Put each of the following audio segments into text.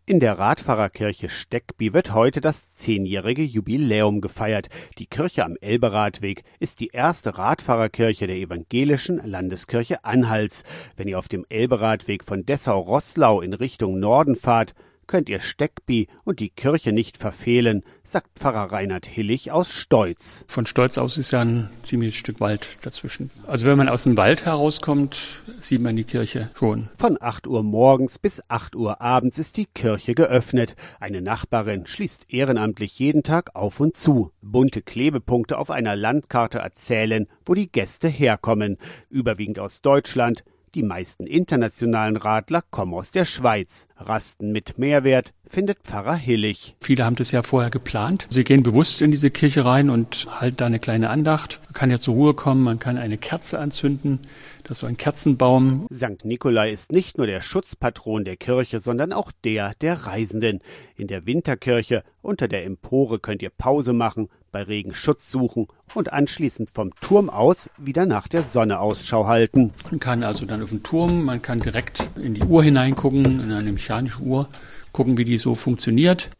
In der Radfahrerkirche Steckby wird heute das 10-jährige Jubiläum gefeiert. Die Kirche am Elberadweg ist die erste Radfahrerkirche der evangelischen Landeskirche Anhalts. Wenn ihr auf dem Elberadweg von Dessau-Roßlau in Richtung Norden fahrt, könnt ihr Steckby und die Kirche nicht verfehlen, sagt Pfarrer Reinhard Hillig aus Steutz. Von Steutz aus ist ja ein ziemliches Stück Wald dazwischen. Also wenn man aus dem Wald herauskommt, sieht man die Kirche schon. Von 8 Uhr morgens bis 8 Uhr abends ist die Kirche geöffnet. Eine Nachbarin schließt ehrenamtlich jeden Tag auf und zu. Bunte Klebepunkte auf einer Landkarte erzählen, wo die Gäste herkommen. Überwiegend aus Deutschland. Die meisten internationalen Radler kommen aus der Schweiz. Rasten mit Mehrwert findet Pfarrer Hillig. Viele haben das ja vorher geplant. Sie gehen bewusst in diese Kirche rein und halten da eine kleine Andacht. Man kann ja zur Ruhe kommen, man kann eine Kerze anzünden. Das ist so ein Kerzenbaum. Sankt Nikolai ist nicht nur der Schutzpatron der Kirche, sondern auch der Reisenden. In der Winterkirche unter der Empore könnt ihr Pause machen, bei Regen Schutz suchen und anschließend vom Turm aus wieder nach der Sonne Ausschau halten. Man kann also dann auf den Turm, man kann direkt in die Uhr hineingucken, in eine mechanische Uhr, gucken, wie die so funktioniert.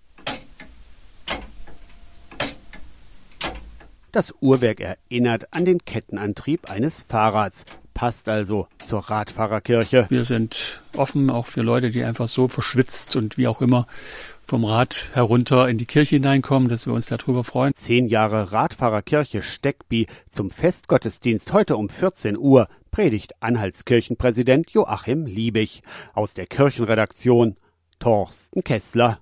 Das Uhrwerk erinnert an den Kettenantrieb eines Fahrrads. Passt also zur Radfahrerkirche. Wir sind offen auch für Leute, die einfach so verschwitzt und wie auch immer vom Rad herunter in die Kirche hineinkommen, dass wir uns darüber freuen. 10 Jahre Radfahrerkirche Steckby zum Festgottesdienst heute um 14 Uhr predigt Anhaltskirchenpräsident Joachim Liebig. Aus der Kirchenredaktion Thorsten Kessler.